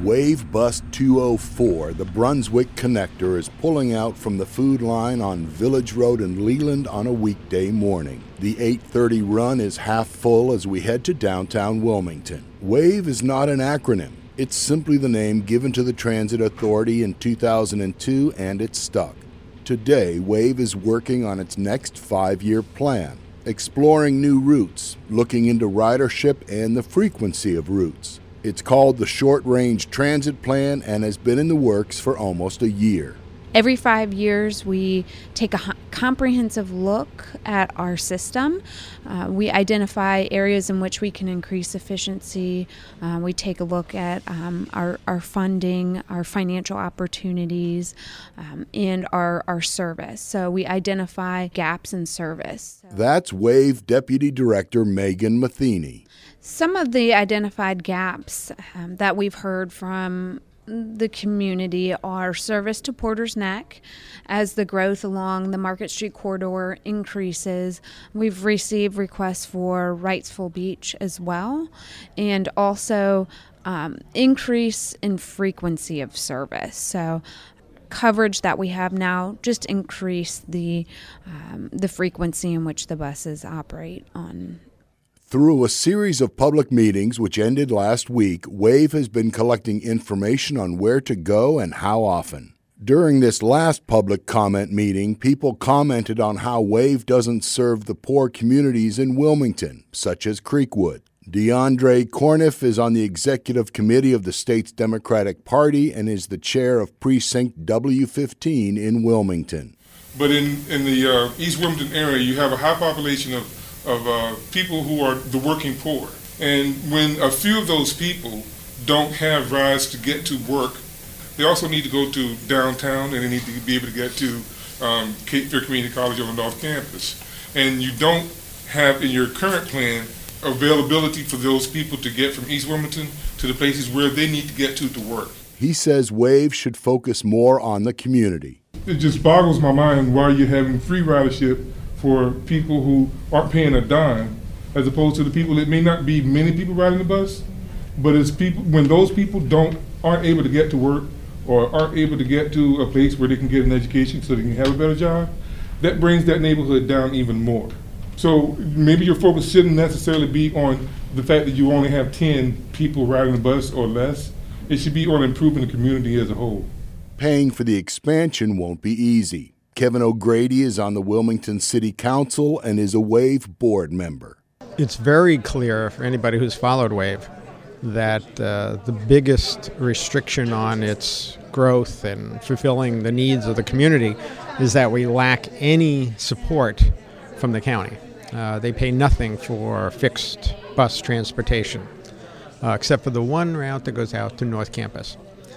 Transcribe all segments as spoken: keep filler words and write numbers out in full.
Wave Bus two oh four, the Brunswick Connector, is pulling out from the food line on Village Road in Leland on a weekday morning. The eight thirty run is half full as we head to downtown Wilmington. WAVE is not an acronym. It's simply the name given to the Transit Authority in two thousand two, and it's stuck. Today, WAVE is working on its next five-year plan, exploring new routes, looking into ridership and the frequency of routes. It's called the Short Range Transit Plan and has been in the works for almost a year. Every five years, we take a comprehensive look at our system. Uh, we identify areas in which we can increase efficiency. Uh, we take a look at um, our, our funding, our financial opportunities, um, and our, our service. So we identify gaps in service. So That's WAVE Deputy Director Megan Matheny. Some of the identified gaps um, that we've heard from the community are service to Porter's Neck. As the growth along the Market Street corridor increases, we've received requests for Wrightsville Beach as well, and also um, increase in frequency of service. So coverage that we have now just increase the um, the frequency in which the buses operate on. Through a series of public meetings which ended last week, WAVE has been collecting information on where to go and how often. During this last public comment meeting, people commented on how WAVE doesn't serve the poor communities in Wilmington, such as Creekwood. DeAndre Corniff is on the executive committee of the state's Democratic Party and is the chair of Precinct W fifteen in Wilmington. But in, in the uh, East Wilmington area, you have a high population of of uh, people who are the working poor. And when a few of those people don't have rides to get to work, they also need to go to downtown and they need to be able to get to um, Cape Fear Community College on the North Campus. And you don't have in your current plan availability for those people to get from East Wilmington to the places where they need to get to to work. He says WAVE should focus more on the community. It just boggles my mind why you're having free ridership for people who aren't paying a dime, as opposed to the people that may not be many people riding the bus, but it's people when those people don't aren't able to get to work or aren't able to get to a place where they can get an education so they can have a better job, that brings that neighborhood down even more. So maybe your focus shouldn't necessarily be on the fact that you only have ten people riding the bus or less. It should be on improving the community as a whole. Paying for the expansion won't be easy. Kevin O'Grady is on the Wilmington City Council and is a WAVE board member. It's very clear for anybody who's followed WAVE that uh, the biggest restriction on its growth and fulfilling the needs of the community is that we lack any support from the county. Uh, they pay nothing for fixed bus transportation, uh, except for the one route that goes out to North Campus.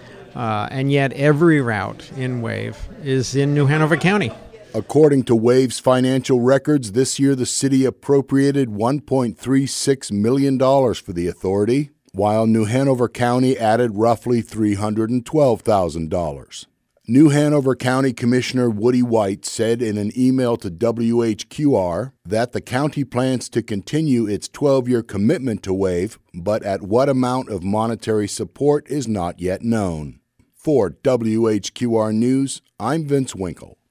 Uh, and yet every route in WAVE is in New Hanover County. According to WAVE's financial records, this year the city appropriated one point three six million dollars for the authority, while New Hanover County added roughly three hundred twelve thousand dollars. New Hanover County Commissioner Woody White said in an email to W H Q R that the county plans to continue its twelve-year commitment to WAVE, but at what amount of monetary support is not yet known. For W H Q R News, I'm Vince Winkle.